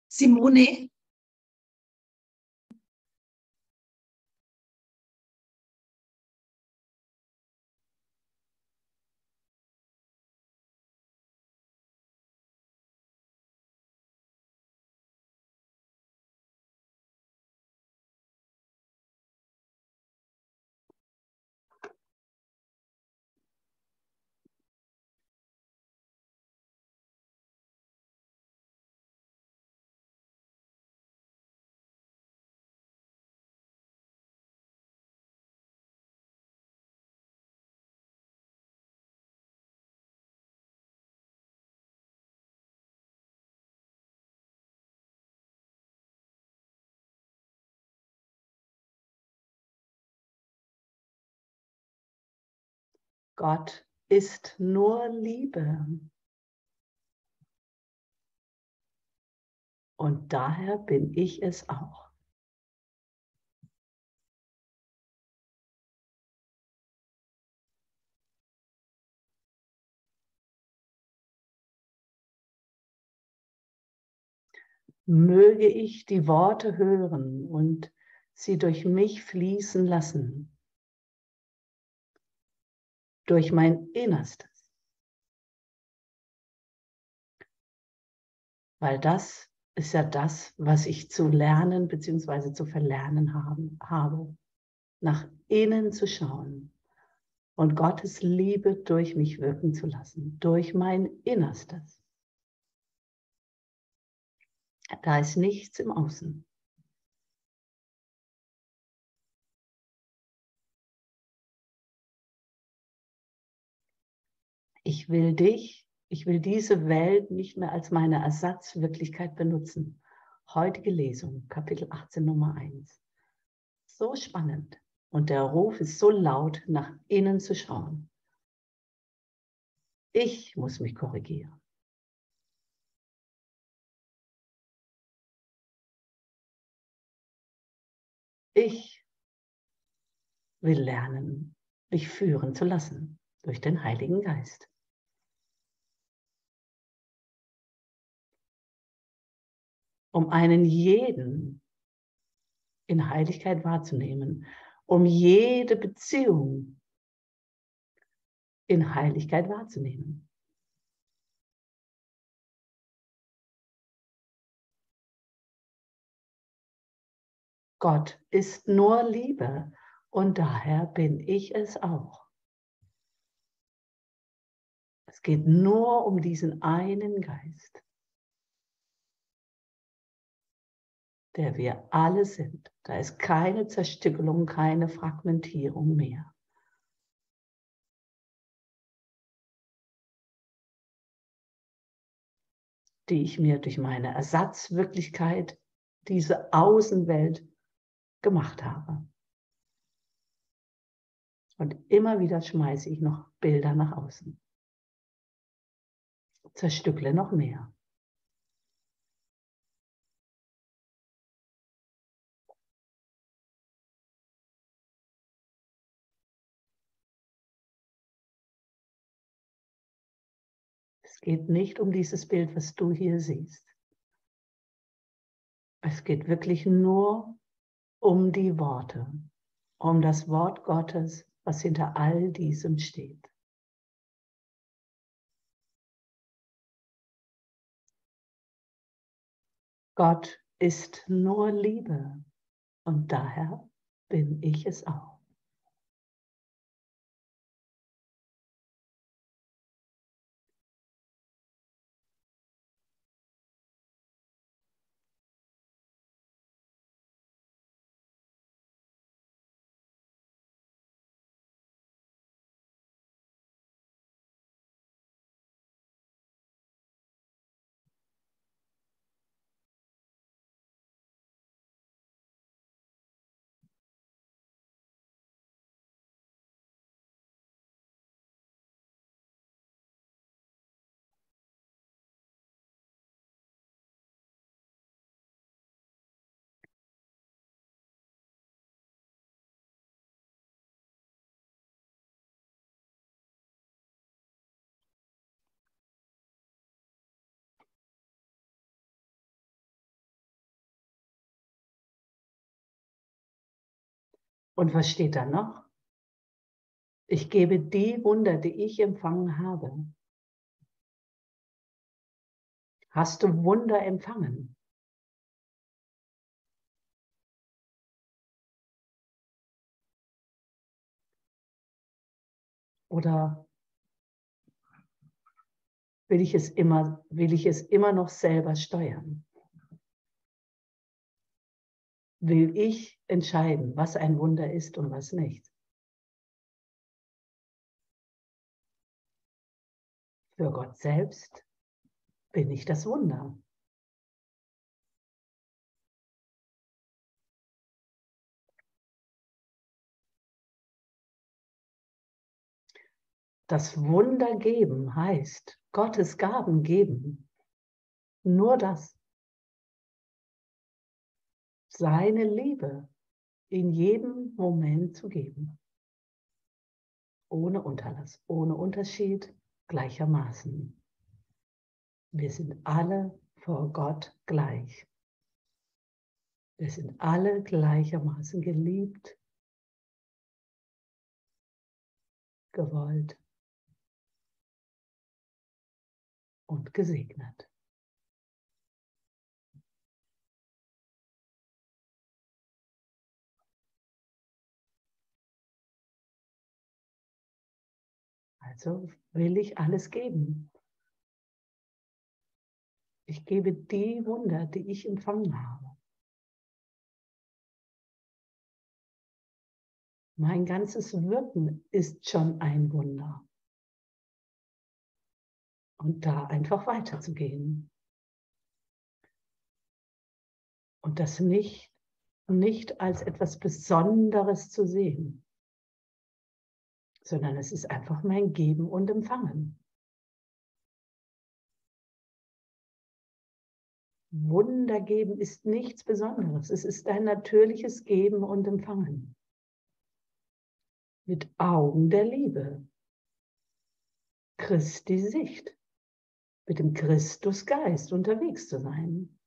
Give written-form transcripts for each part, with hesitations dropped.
Simone, Gott ist nur Liebe. Und daher bin ich es auch. Möge ich die Worte hören und sie durch mich fließen lassen, durch mein Innerstes. Weil das ist ja das, was ich zu lernen bzw. zu verlernen habe, nach innen zu schauen und Gottes Liebe durch mich wirken zu lassen, durch mein Innerstes. Da ist nichts im Außen. Ich will diese Welt nicht mehr als meine Ersatzwirklichkeit benutzen. Heutige Lesung, Kapitel 18, Nummer 1. So spannend. Und der Ruf ist so laut, nach innen zu schauen. Ich muss mich korrigieren. Ich will lernen, mich führen zu lassen durch den Heiligen Geist. Um einen jeden in Heiligkeit wahrzunehmen, um jede Beziehung in Heiligkeit wahrzunehmen. Gott ist nur Liebe und daher bin ich es auch. Es geht nur um diesen einen Geist, der wir alle sind. Da ist keine Zerstückelung, keine Fragmentierung mehr. Die ich mir durch meine Ersatzwirklichkeit, diese Außenwelt gemacht habe. Und immer wieder schmeiße ich noch Bilder nach außen. Zerstückle noch mehr. Es geht nicht um dieses Bild, was du hier siehst. Es geht wirklich nur um die Worte, um das Wort Gottes, was hinter all diesem steht. Gott ist nur Liebe und daher bin ich es auch. Und was steht da noch? Ich gebe die Wunder, die ich empfangen habe. Hast du Wunder empfangen? Oder will ich es immer noch selber steuern? Will ich entscheiden, was ein Wunder ist und was nicht? Für Gott selbst bin ich das Wunder. Das Wunder geben heißt Gottes Gaben geben. Nur das. Seine Liebe in jedem Moment zu geben. Ohne Unterlass, ohne Unterschied, gleichermaßen. Wir sind alle vor Gott gleich. Wir sind alle gleichermaßen geliebt, gewollt und gesegnet. Also will ich alles geben. Ich gebe die Wunder, die ich empfangen habe. Mein ganzes Wirken ist schon ein Wunder. Und da einfach weiterzugehen. Und das nicht als etwas Besonderes zu sehen, sondern es ist einfach mein Geben und Empfangen. Wunder geben ist nichts Besonderes. Es ist ein natürliches Geben und Empfangen. Mit Augen der Liebe. Christi Sicht. Mit dem Christusgeist unterwegs zu sein.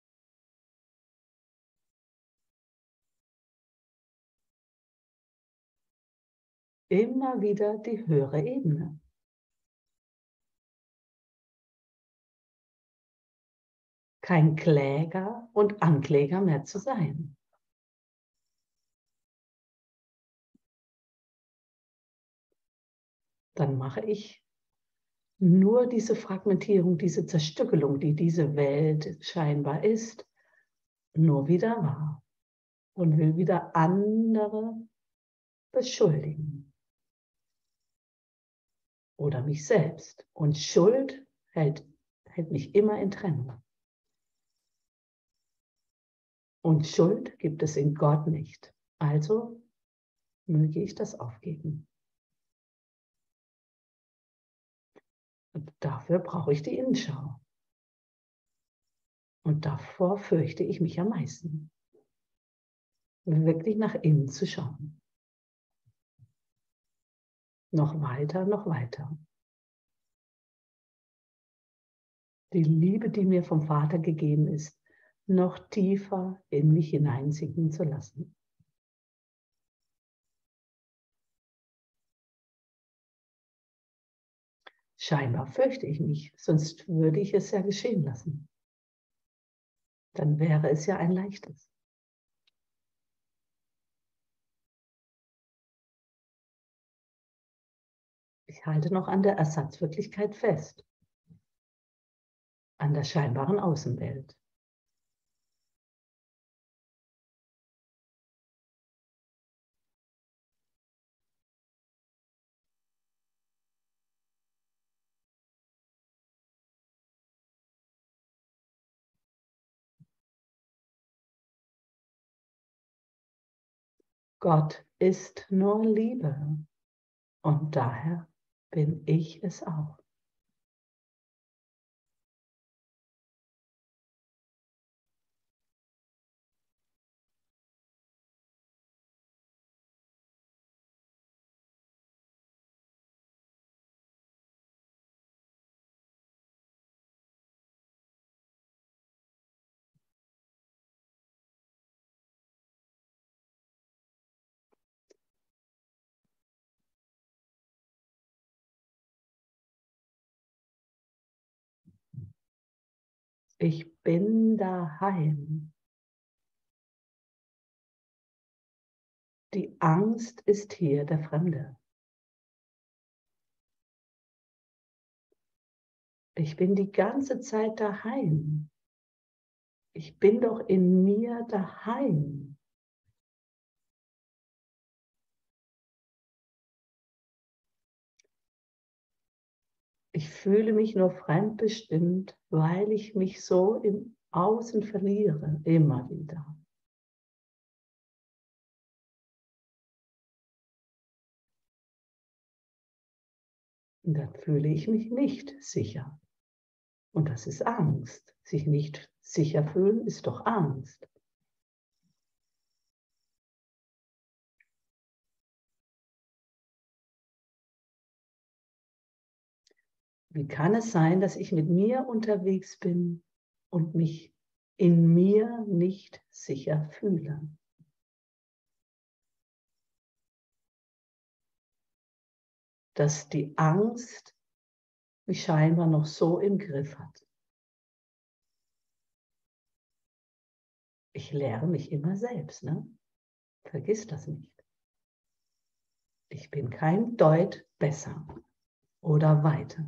Immer wieder die höhere Ebene. Kein Kläger und Ankläger mehr zu sein. Dann mache ich nur diese Fragmentierung, diese Zerstückelung, die diese Welt scheinbar ist, nur wieder wahr und will wieder andere beschuldigen oder mich selbst. Und Schuld hält mich immer in Trennung. Und Schuld gibt es in Gott nicht. Also möge ich das aufgeben. Und dafür brauche ich die Innenschau. Und davor fürchte ich mich am meisten. Wirklich nach innen zu schauen. Noch weiter, noch weiter. Die Liebe, die mir vom Vater gegeben ist, noch tiefer in mich hineinsinken zu lassen. Scheinbar fürchte ich mich, sonst würde ich es ja geschehen lassen. Dann wäre es ja ein leichtes. Ich halte noch an der Ersatzwirklichkeit fest, an der scheinbaren Außenwelt. Gott ist nur Liebe und daher bin ich es auch. Ich bin daheim. Die Angst ist hier der Fremde. Ich bin die ganze Zeit daheim. Ich bin doch in mir daheim. Ich fühle mich nur fremdbestimmt, weil ich mich so im Außen verliere, immer wieder. Und dann fühle ich mich nicht sicher. Und das ist Angst. Sich nicht sicher fühlen ist doch Angst. Wie kann es sein, dass ich mit mir unterwegs bin und mich in mir nicht sicher fühle? Dass die Angst mich scheinbar noch so im Griff hat. Ich lehre mich immer selbst, ne? Vergiss das nicht. Ich bin kein Deut besser oder weiter.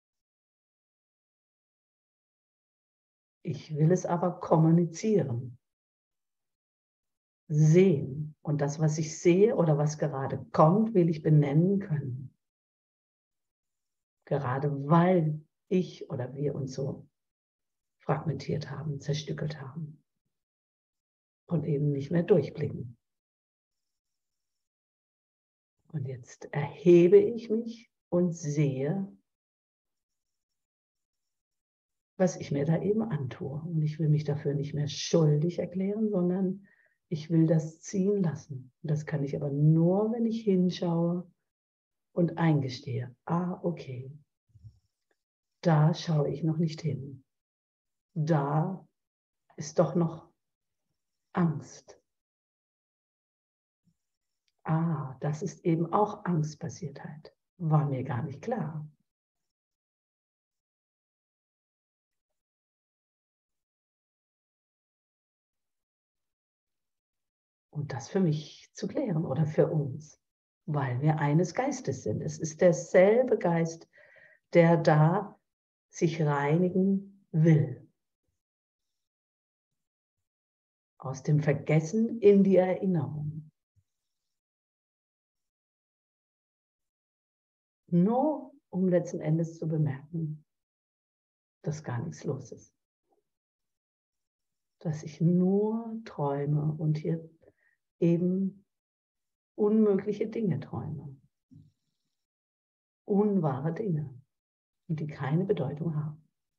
Ich will es aber kommunizieren, sehen. Und das, was ich sehe oder was gerade kommt, will ich benennen können. Gerade weil ich oder wir uns so fragmentiert haben, zerstückelt haben und eben nicht mehr durchblicken. Und jetzt erhebe ich mich und sehe, was ich mir da eben antue. Und ich will mich dafür nicht mehr schuldig erklären, sondern ich will das ziehen lassen. Und das kann ich aber nur, wenn ich hinschaue und eingestehe. Ah, okay, da schaue ich noch nicht hin. Da ist doch noch Angst. Ah, das ist eben auch Angstbasiertheit. War mir gar nicht klar. Und das für mich zu klären oder für uns, weil wir eines Geistes sind. Es ist derselbe Geist, der da sich reinigen will. Aus dem Vergessen in die Erinnerung. Nur um letzten Endes zu bemerken, dass gar nichts los ist. Dass ich nur träume und hier eben unmögliche Dinge träume. Unwahre Dinge, und die keine Bedeutung haben.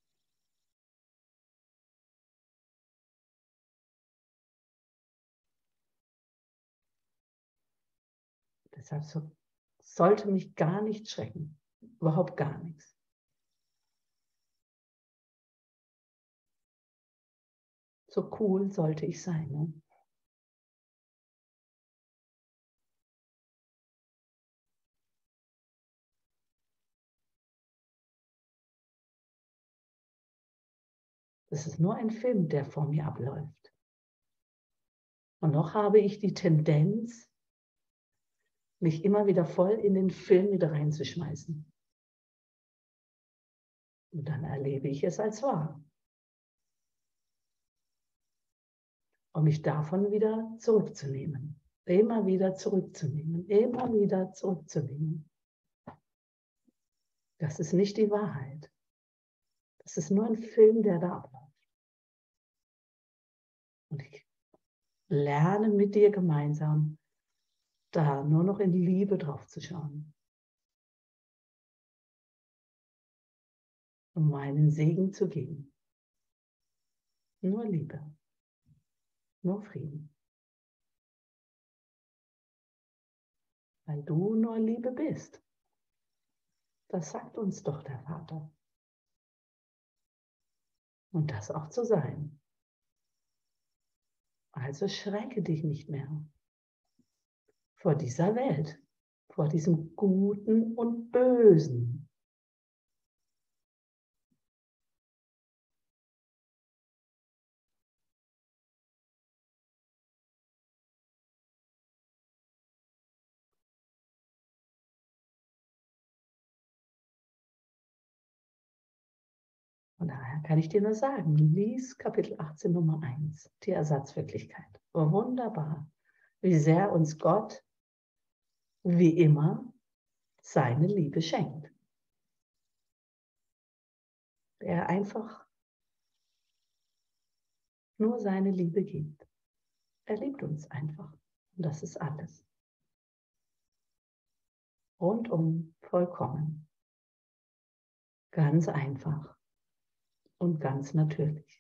Deshalb sollte mich gar nicht schrecken. Überhaupt gar nichts. So cool sollte ich sein. Ne? Das ist nur ein Film, der vor mir abläuft. Und noch habe ich die Tendenz, mich immer wieder voll in den Film wieder reinzuschmeißen. Und dann erlebe ich es als wahr. Und mich davon wieder zurückzunehmen. Immer wieder zurückzunehmen. Immer wieder zurückzunehmen. Das ist nicht die Wahrheit. Das ist nur ein Film, der da abläuft. Und ich lerne mit dir gemeinsam, da nur noch in Liebe drauf zu schauen. Um meinen Segen zu geben. Nur Liebe. Nur Frieden. Weil du nur Liebe bist. Das sagt uns doch der Vater. Und das auch zu sein. Also schrecke dich nicht mehr vor dieser Welt, vor diesem Guten und Bösen. Von daher kann ich dir nur sagen, lies Kapitel 18 Nummer 1, die Ersatzwirklichkeit. Wunderbar, wie sehr uns Gott, wie immer, seine Liebe schenkt. Er einfach nur seine Liebe gibt. Er liebt uns einfach. Und das ist alles. Rundum vollkommen. Ganz einfach und ganz natürlich.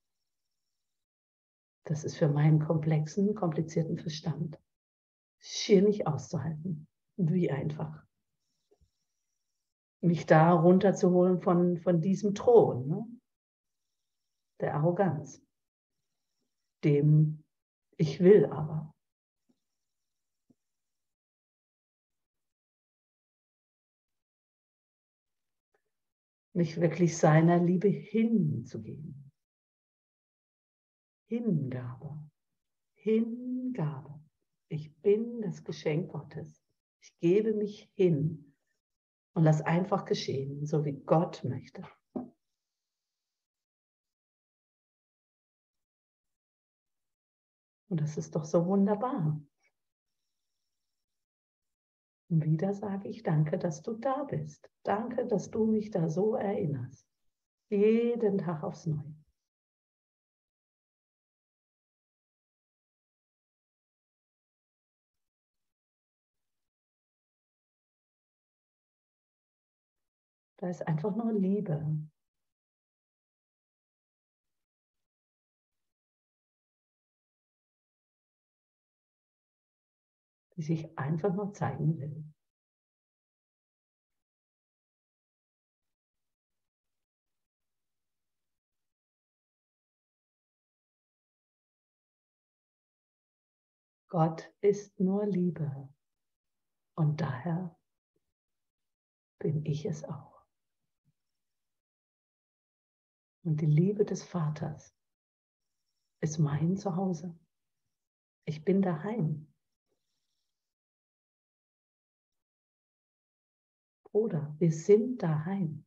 Das ist für meinen komplexen, komplizierten Verstand schier nicht auszuhalten. Wie einfach. Mich da runterzuholen von diesem Thron, ne? Der Arroganz. Dem ich will aber. Mich wirklich seiner Liebe hinzugeben. Hingabe. Hingabe. Ich bin das Geschenk Gottes. Ich gebe mich hin und lass einfach geschehen, so wie Gott möchte. Und das ist doch so wunderbar. Und wieder sage ich danke, dass du da bist. Danke, dass du mich da so erinnerst. Jeden Tag aufs Neue. Da ist einfach nur Liebe. Die sich einfach nur zeigen will. Gott ist nur Liebe. Und daher bin ich es auch. Und die Liebe des Vaters ist mein Zuhause. Ich bin daheim. Bruder, wir sind daheim.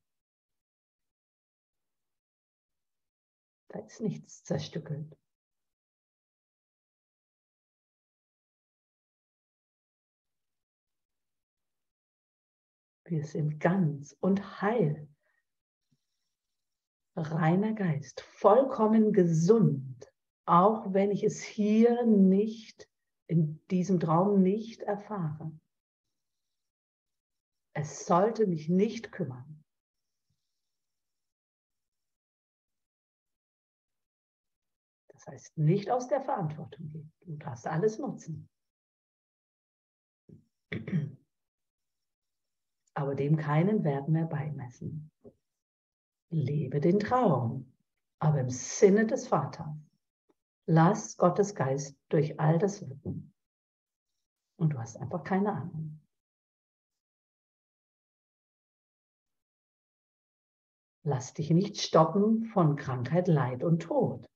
Da ist nichts zerstückelt. Wir sind ganz und heil. Reiner Geist, vollkommen gesund, auch wenn ich es hier nicht, in diesem Traum nicht erfahre. Es sollte mich nicht kümmern. Das heißt, nicht aus der Verantwortung gehen. Du darfst alles nutzen. Aber dem keinen Wert mehr beimessen. Lebe den Traum, aber im Sinne des Vaters. Lass Gottes Geist durch all das wirken. Und du hast einfach keine Ahnung. Lass dich nicht stoppen von Krankheit, Leid und Tod.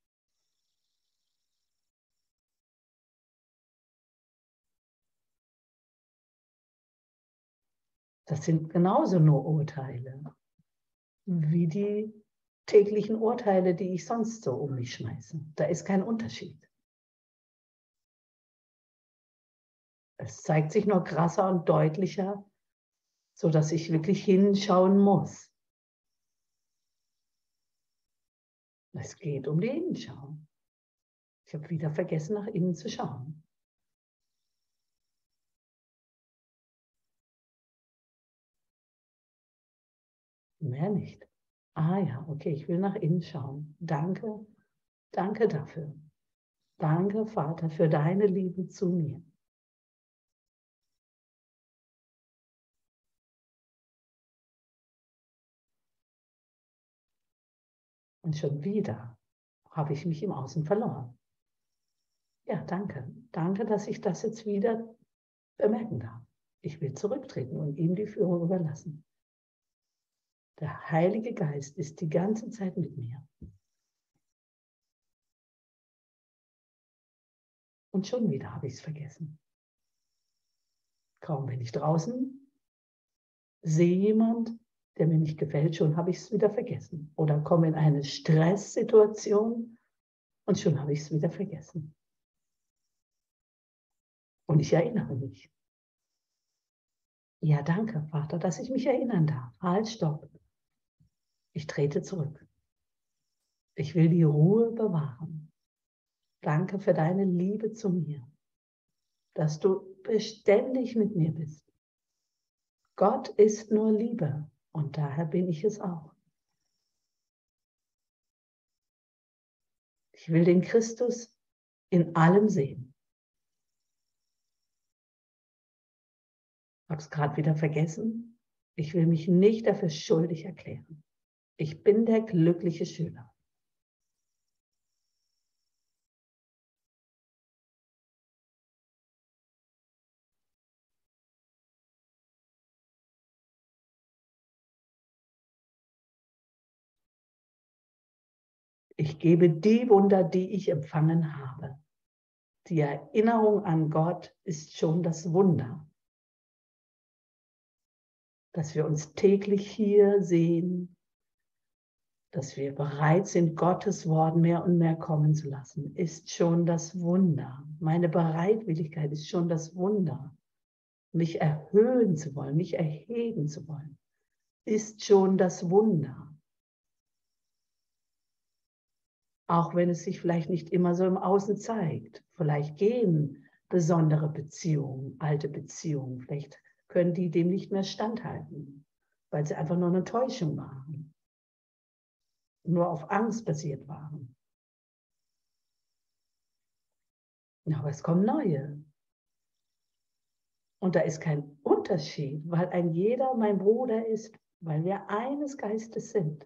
Das sind genauso nur Urteile, wie die täglichen Urteile, die ich sonst so um mich schmeiße. Da ist kein Unterschied. Es zeigt sich nur krasser und deutlicher, sodass ich wirklich hinschauen muss. Es geht um die Innenschau. Ich habe wieder vergessen, nach innen zu schauen. Mehr nicht. Ah ja, okay, ich will nach innen schauen. Danke, danke dafür. Danke, Vater, für deine Liebe zu mir. Und schon wieder habe ich mich im Außen verloren. Ja, danke. Danke, dass ich das jetzt wieder bemerken darf. Ich will zurücktreten und ihm die Führung überlassen. Der Heilige Geist ist die ganze Zeit mit mir. Und schon wieder habe ich es vergessen. Kaum bin ich draußen, sehe jemand, der mir nicht gefällt, schon habe ich es wieder vergessen. Oder komme in eine Stresssituation und schon habe ich es wieder vergessen. Und ich erinnere mich. Ja, danke, Vater, dass ich mich erinnern darf. Halt, stopp. Ich trete zurück. Ich will die Ruhe bewahren. Danke für deine Liebe zu mir, dass du beständig mit mir bist. Gott ist nur Liebe und daher bin ich es auch. Ich will den Christus in allem sehen. Ich habe es gerade wieder vergessen. Ich will mich nicht dafür schuldig erklären. Ich bin der glückliche Schüler. Ich gebe die Wunder, die ich empfangen habe. Die Erinnerung an Gott ist schon das Wunder. Dass wir uns täglich hier sehen, dass wir bereit sind, Gottes Wort mehr und mehr kommen zu lassen, ist schon das Wunder. Meine Bereitwilligkeit ist schon das Wunder. Mich erhöhen zu wollen, mich erheben zu wollen, ist schon das Wunder. Auch wenn es sich vielleicht nicht immer so im Außen zeigt. Vielleicht gehen besondere Beziehungen, alte Beziehungen, vielleicht können die dem nicht mehr standhalten, weil sie einfach nur eine Täuschung waren, nur auf Angst basiert waren. Aber es kommen neue. Und da ist kein Unterschied, weil ein jeder mein Bruder ist, weil wir eines Geistes sind.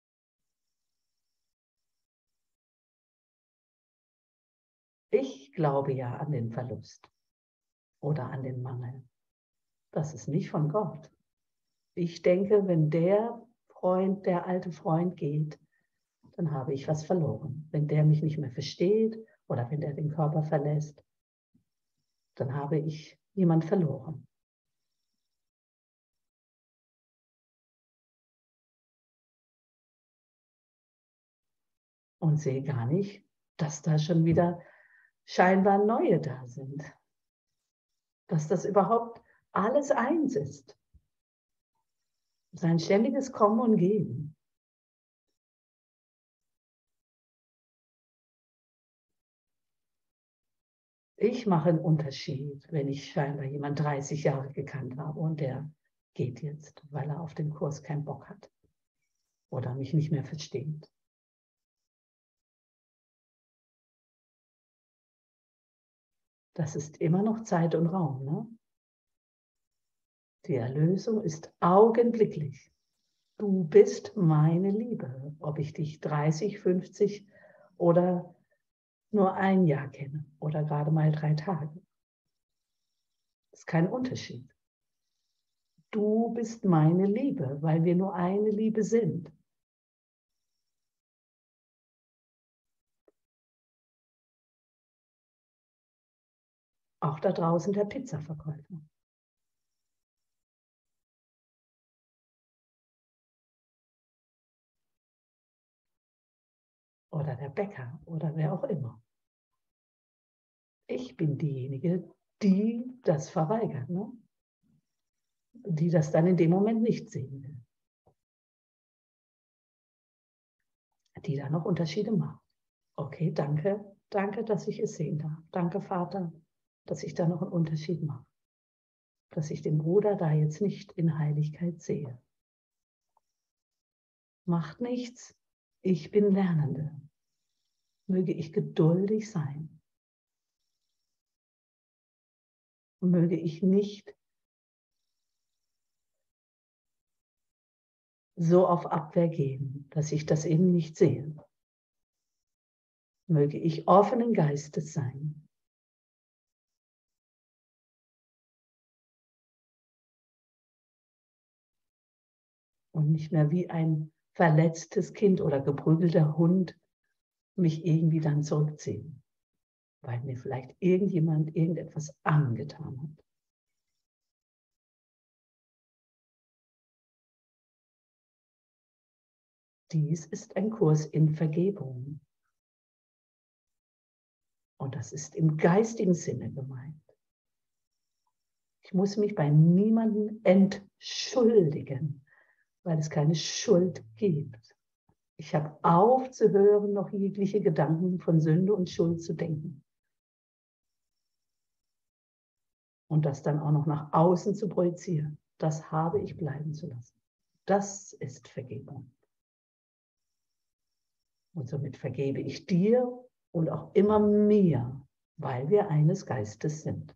Ich glaube ja an den Verlust oder an den Mangel. Das ist nicht von Gott. Ich denke, wenn der Freund, der alte Freund geht, dann habe ich was verloren. Wenn der mich nicht mehr versteht oder wenn der den Körper verlässt, dann habe ich jemand verloren. Und sehe gar nicht, dass da schon wieder scheinbar neue da sind. Dass das überhaupt alles eins ist. Sein ständiges Kommen und Gehen. Ich mache einen Unterschied, wenn ich scheinbar jemand 30 Jahre gekannt habe und der geht jetzt, weil er auf den Kurs keinen Bock hat oder mich nicht mehr versteht. Das ist immer noch Zeit und Raum, ne? Die Erlösung ist augenblicklich. Du bist meine Liebe, ob ich dich 30, 50 oder nur ein Jahr kenne oder gerade mal 3 Tage. Das ist kein Unterschied. Du bist meine Liebe, weil wir nur eine Liebe sind. Auch da draußen der Pizzaverkäufer. Oder der Bäcker oder wer auch immer. Ich bin diejenige, die das verweigert, ne? Die das dann in dem Moment nicht sehen will. Die da noch Unterschiede macht. Okay, danke, danke, dass ich es sehen darf. Danke, Vater, dass ich da noch einen Unterschied mache. Dass ich den Bruder da jetzt nicht in Heiligkeit sehe. Macht nichts, ich bin Lernende. Möge ich geduldig sein. Möge ich nicht so auf Abwehr gehen, dass ich das eben nicht sehe. Möge ich offenen Geistes sein. Und nicht mehr wie ein verletztes Kind oder geprügelter Hund mich irgendwie dann zurückziehen, weil mir vielleicht irgendjemand irgendetwas angetan hat. Dies ist ein Kurs in Vergebung. Und das ist im geistigen Sinne gemeint. Ich muss mich bei niemandem entschuldigen, weil es keine Schuld gibt. Ich habe aufzuhören, noch jegliche Gedanken von Sünde und Schuld zu denken. Und das dann auch noch nach außen zu projizieren. Das habe ich bleiben zu lassen. Das ist Vergebung. Und somit vergebe ich dir und auch immer mir, weil wir eines Geistes sind.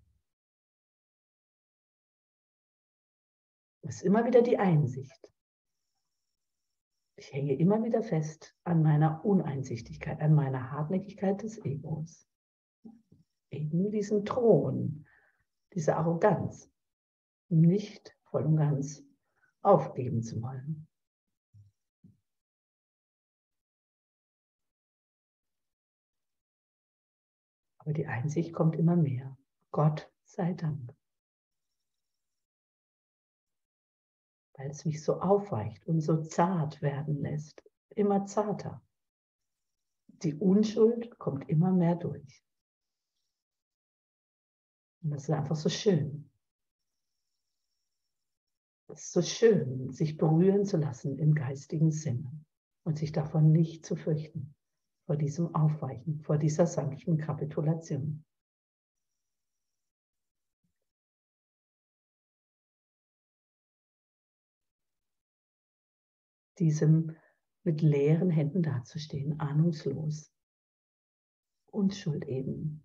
Das ist immer wieder die Einsicht. Ich hänge immer wieder fest an meiner Uneinsichtigkeit, an meiner Hartnäckigkeit des Egos. Eben diesen Thron, diese Arroganz, nicht voll und ganz aufgeben zu wollen. Aber die Einsicht kommt immer mehr. Gott sei Dank. Weil es mich so aufweicht und so zart werden lässt. Immer zarter. Die Unschuld kommt immer mehr durch. Und das ist einfach so schön. Es ist so schön, sich berühren zu lassen im geistigen Sinne und sich davon nicht zu fürchten, vor diesem Aufweichen, vor dieser sanften Kapitulation. Diesem mit leeren Händen dazustehen, ahnungslos. Unschuld eben.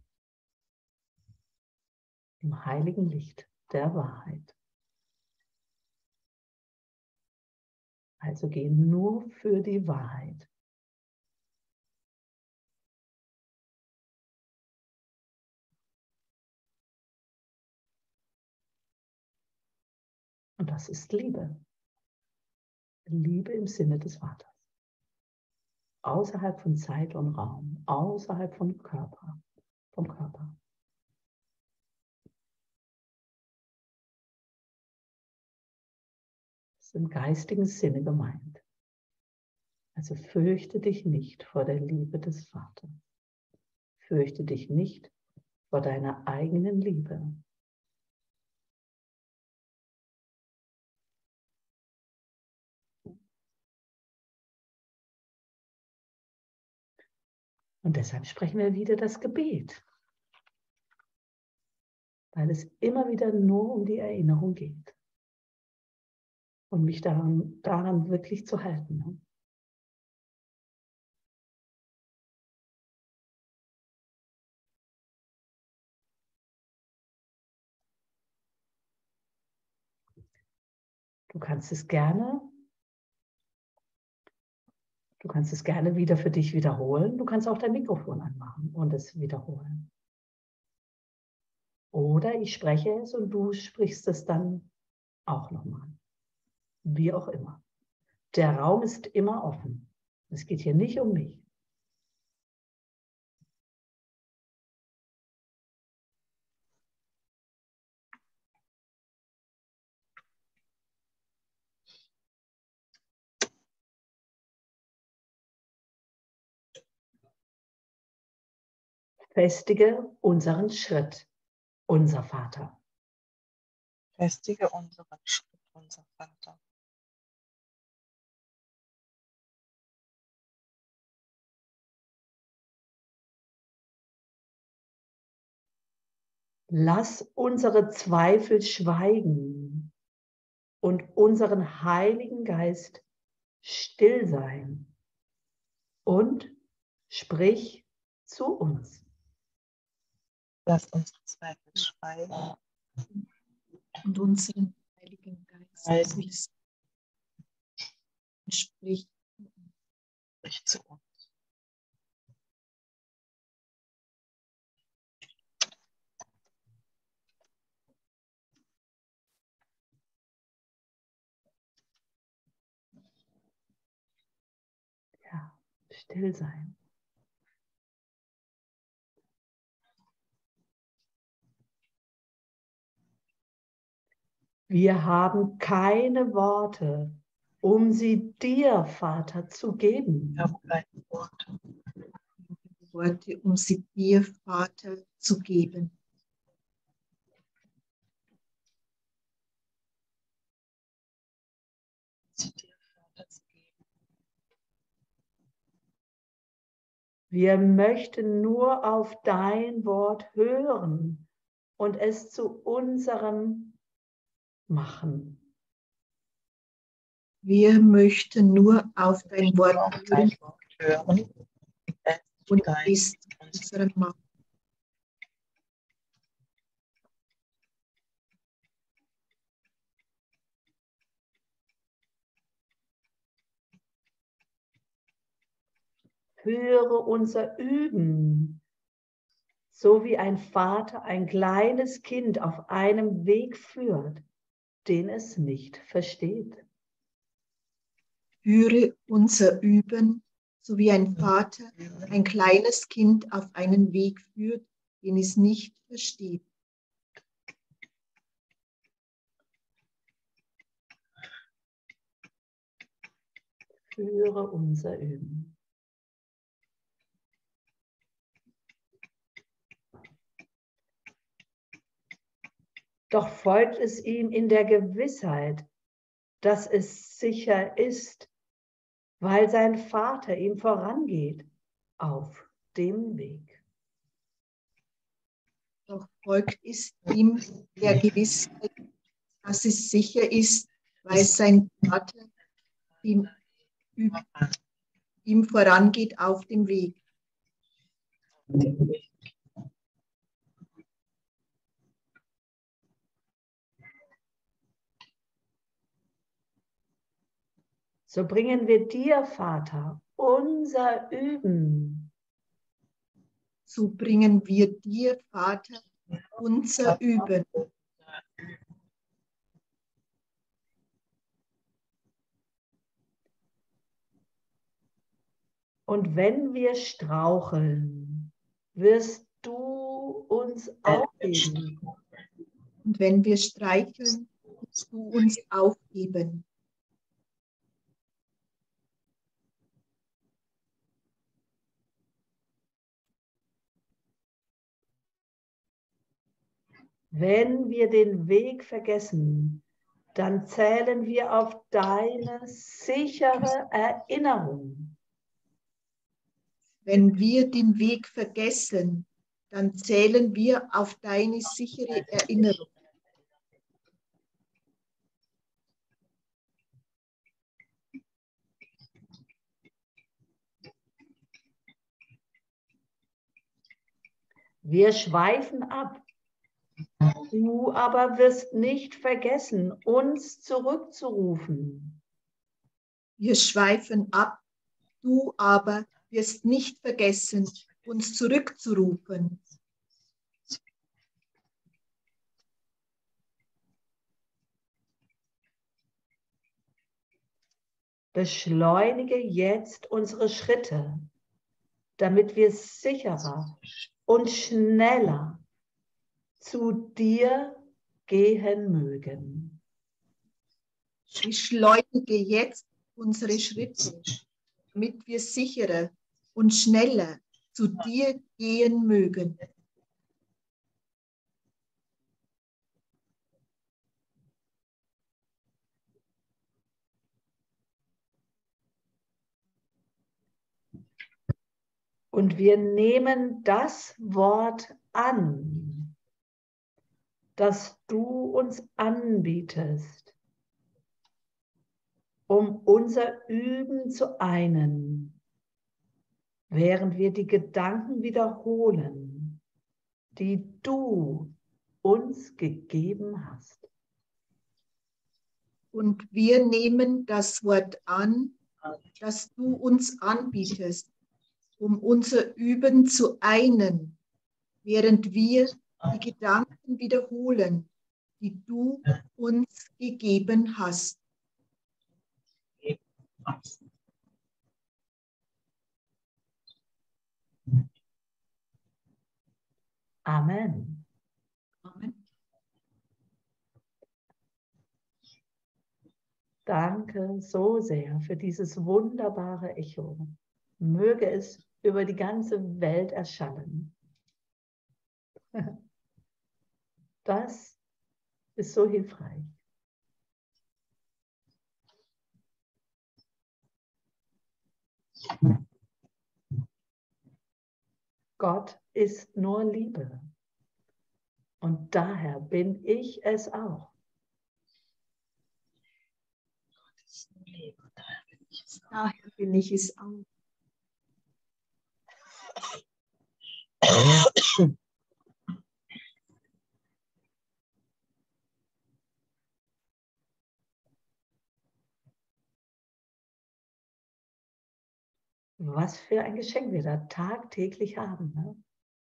Im heiligen Licht der Wahrheit. Also gehen nur für die Wahrheit. Und das ist Liebe. Liebe im Sinne des Vaters. Außerhalb von Zeit und Raum, außerhalb vom Körper. Das ist im geistigen Sinne gemeint. Also fürchte dich nicht vor der Liebe des Vaters. Fürchte dich nicht vor deiner eigenen Liebe. Und deshalb sprechen wir wieder das Gebet. Weil es immer wieder nur um die Erinnerung geht. Und mich daran wirklich zu halten. Du kannst es gerne wieder für dich wiederholen. Du kannst auch dein Mikrofon anmachen und es wiederholen. Oder ich spreche es und du sprichst es dann auch nochmal. Wie auch immer. Der Raum ist immer offen. Es geht hier nicht um mich. Festige unseren Schritt, unser Vater. Festige unseren Schritt, unser Vater. Lass unsere Zweifel schweigen und unseren Heiligen Geist still sein und sprich zu uns. Lass unsere Zweifel schweigen und unseren Heiligen Geist sprich zu uns. Ja, still sein. Wir haben keine Worte, um sie dir, Vater, zu geben. Auf dein Wort. Worte, um sie dir, Vater, zu geben. Sie dir, Vater, zu geben. Wir möchten nur auf dein Wort hören und es zu unserem machen. Wir möchten nur auf dein Wort Auf hören dein Wort hören. und Dein es zu unserem machen. Höre unser Üben, so wie ein Vater ein kleines Kind auf einem Weg führt, den es nicht versteht. Höre unser Üben, so wie ein Vater ein kleines Kind auf einen Weg führt, den es nicht versteht. Höre unser Üben. Doch folgt es ihm in der Gewissheit, dass es sicher ist, weil sein Vater ihm vorangeht auf dem Weg. Doch folgt es ihm der Gewissheit, dass es sicher ist, weil sein Vater ihm vorangeht auf dem Weg. So bringen wir dir, Vater, unser Üben. So bringen wir dir, Vater, unser Üben. Und wenn wir straucheln, wirst du uns aufheben. Und wenn wir streicheln, wirst du uns aufgeben. Wenn wir den Weg vergessen, dann zählen wir auf deine sichere Erinnerung. Wenn wir den Weg vergessen, dann zählen wir auf deine sichere Erinnerung. Wir schweifen ab. Du aber wirst nicht vergessen, uns zurückzurufen. Wir schweifen ab, du aber wirst nicht vergessen, uns zurückzurufen. Beschleunige jetzt unsere Schritte, damit wir sicherer und schneller zu dir gehen mögen. Beschleunige jetzt unsere Schritte, damit wir sicherer und schneller zu dir gehen mögen. Und wir nehmen das Wort an, das du uns anbietest, um unser Üben zu einen, während wir die Gedanken wiederholen, die du uns gegeben hast. Und wir nehmen das Wort an, das du uns anbietest, um unser Üben zu einen, während wir die Gedanken wiederholen, die du uns gegeben hast. Amen. Amen. Danke so sehr für dieses wunderbare Echo. Möge es über die ganze Welt erschallen. Das ist so hilfreich. Gott ist nur Liebe. Und daher bin ich es auch. Gott ist nur Liebe. Daher bin ich es auch. Daher bin ich es auch. Was für ein Geschenk wir da tagtäglich haben. Ne?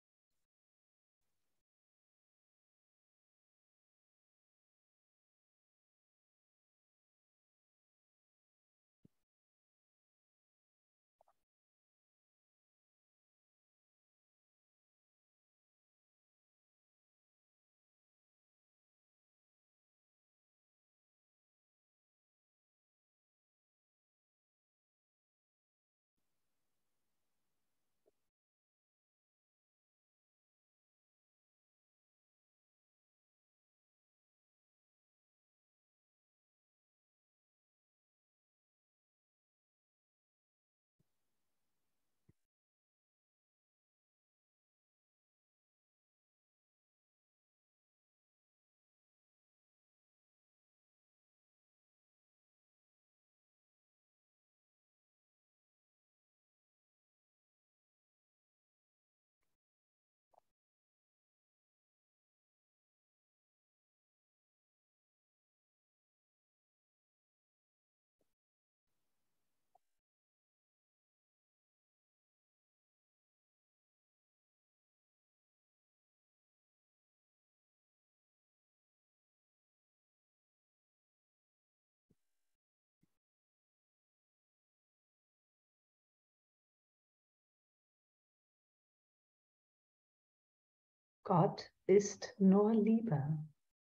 Gott ist nur Liebe.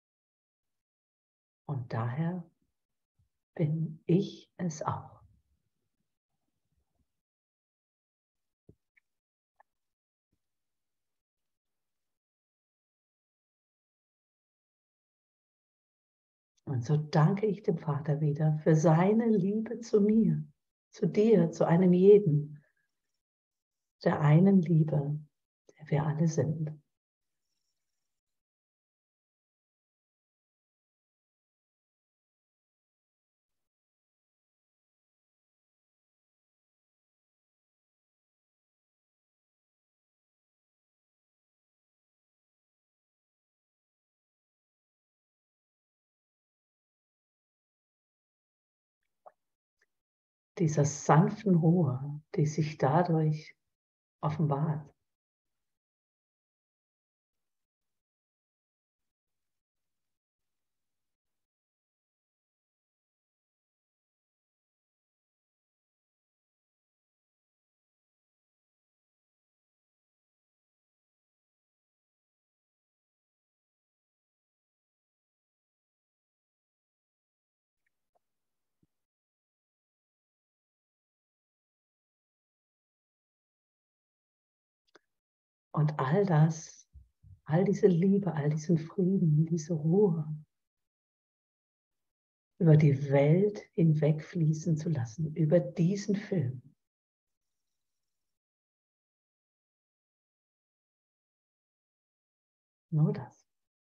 Und daher bin ich es auch. Und so danke ich dem Vater wieder für seine Liebe zu mir, zu dir, zu einem jeden, der einen Liebe, der wir alle sind. Dieser sanften Ruhe, die sich dadurch offenbart. Und all das, all diese Liebe, all diesen Frieden, diese Ruhe über die Welt hinwegfließen zu lassen, über diesen Film. Nur das.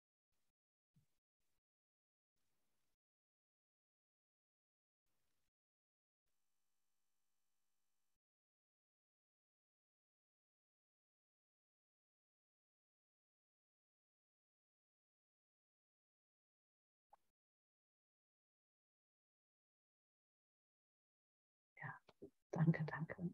Ja, danke, danke.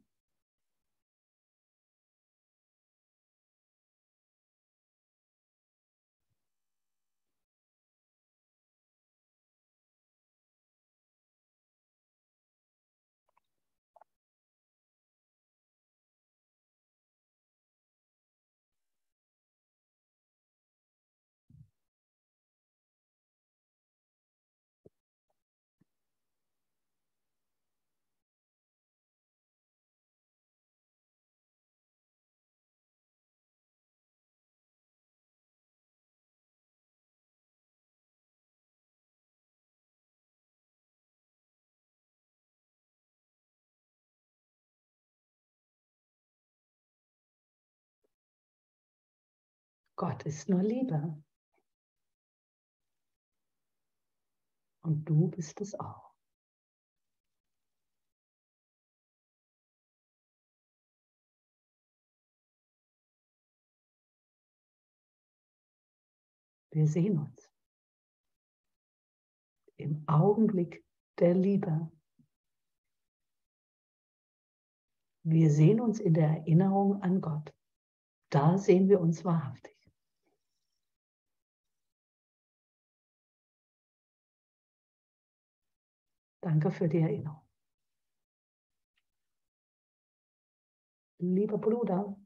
Gott ist nur Liebe. Und du bist es auch. Wir sehen uns im Augenblick der Liebe. Wir sehen uns in der Erinnerung an Gott. Da sehen wir uns wahrhaftig. Danke für die Erinnerung. Lieber Bruder,